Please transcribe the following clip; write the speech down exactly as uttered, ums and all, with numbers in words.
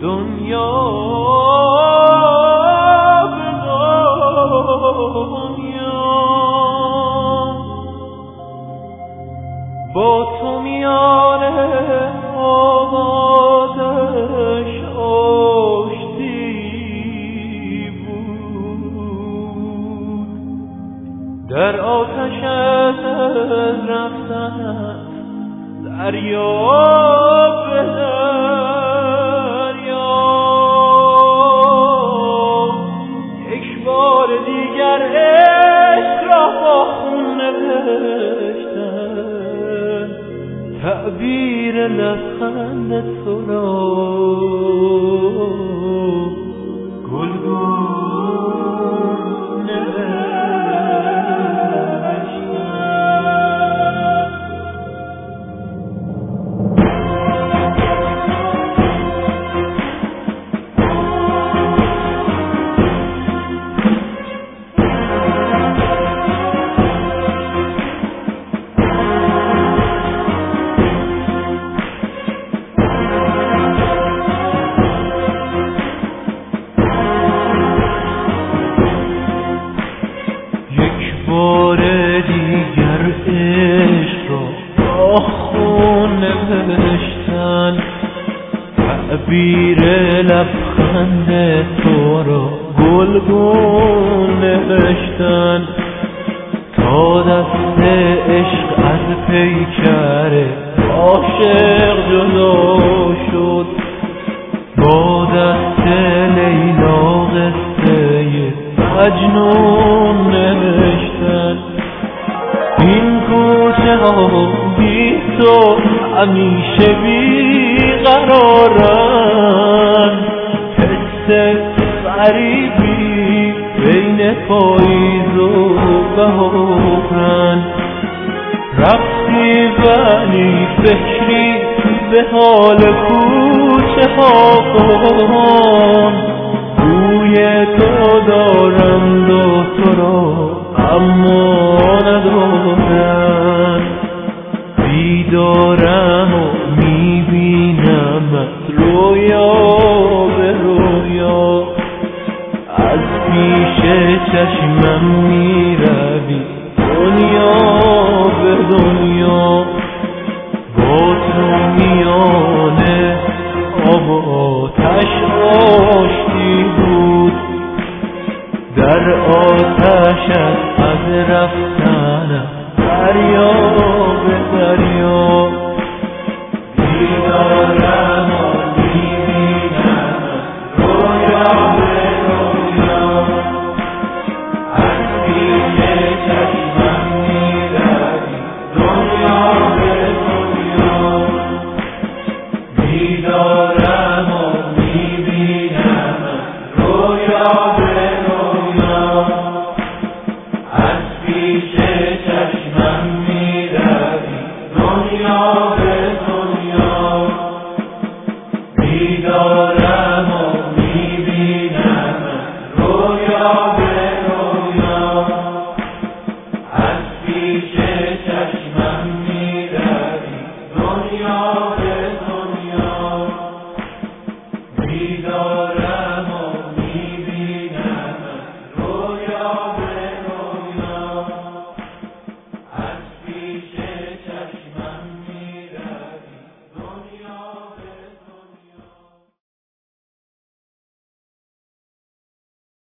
دنیا به دنیا با تو میانه آبادش آشتی بود در آتش از رفتنت دریا به دریا یک بار دیگر عشق را با خون نوشتن تعبیر لبخند تو را گلگون بار دیگر عشق را با خون نوشتن تعبیر لبخند تو را گلگون نوشتن تا دست عشق از پیکر عاشق جدا شد با دست لیلا قصه مجنون نوشتن این کوچه ها بی تو همیشه بی قرارن حس غریبی بین پاییز و بهارن رفتی ولی فکری به حال کوچه ها کن بوی تو دارند و تو را اما ندارند بیدارم و میبینمت رویا به رویا از پیش چشمم میروی دنیا به دنیا با تو میانه آب و آتش آشتی بود در آتشت از رفتنم دریا به دریا بیدارم و میبینم رویا به رویا از پیش چشمم میروی دنیا به دنیا بیدارم و میبینم رویا به رویا از پیش چشمم میروی دنیا به دنیا بیدارم و میبینم رویا به رویا از پیش